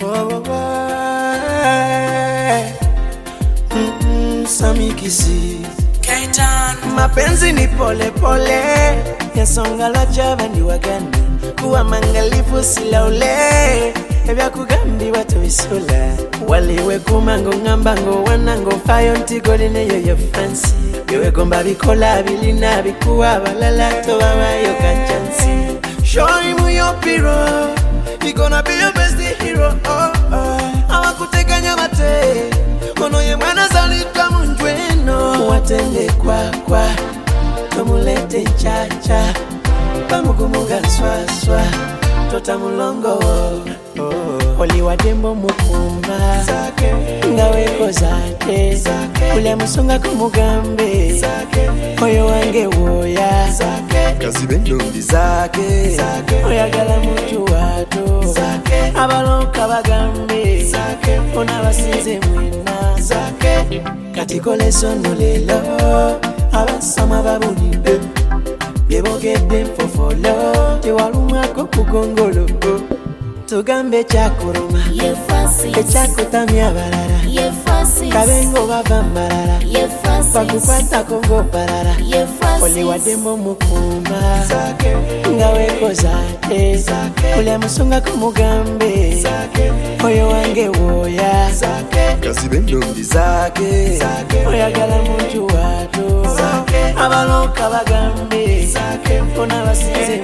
Samikisi Kaitan mapenzi ni pole pole yasonga la java ndi wagani kuwa mangalifu silaule ebya kugambi watu isula waliwe kumango ngambango wanango fayo ntigoli neyo yo fancy yewe gomba bikola bilina bikuwa balala to babayo kachansi show him your hero he gonna be your best hero awakuteganya mate kono ye mwana zalika munjweno watende kwa tomulete chacha pamukumuga swaswa tota mulongo oli wadembo mukumba ngaweko zake ule musunga kumugambe oyo wange woya Kazibendo ndi zake oyagala mutu wato abaloka bagambe ona basinze mwena katikole sono lelo abasama babulide yebogedde mfofolo tewalumwako kugongolo tugambe kyakuruma ekyakutamya abalala kabengo bava mbalala bakukwatako ng'obalala oli waddemu mukumba nga weekozaate ule musungako mugambe oyo wange wooya Kazibendo ndi zake oyagala muntu waato abaloka bagambe ona basinze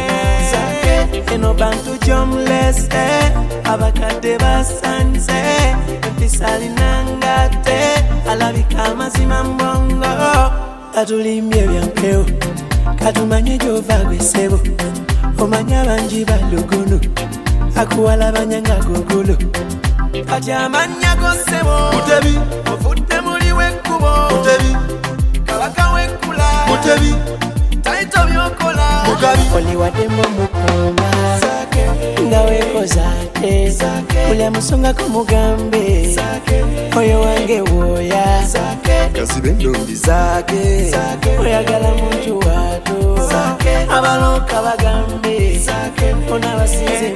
eno bantu jomeless abakadde basanze empisa linangate alabika amazima mbongo katulimbye byampewo katumanye gyova gwesebo omanya bangi balugulu akuwala banyanga gugulu kati amanya gosebo Mutebi ovudde muli wekkubo Mutebi kabaka wekkula Mutebi taito byokola Mugabi oli waddemu mukumba nga weekozaate ule musungako mugambe oyo wange wooya Kazibendo ndi zake oyagala muntu waato abaloka bagambe ona basinze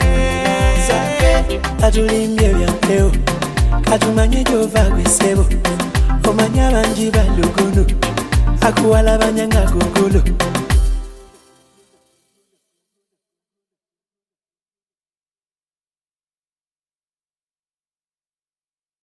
katulimbye byampewo katumanye gyova gwesebo omanya bangi balugulu akuwala banyanga gugulu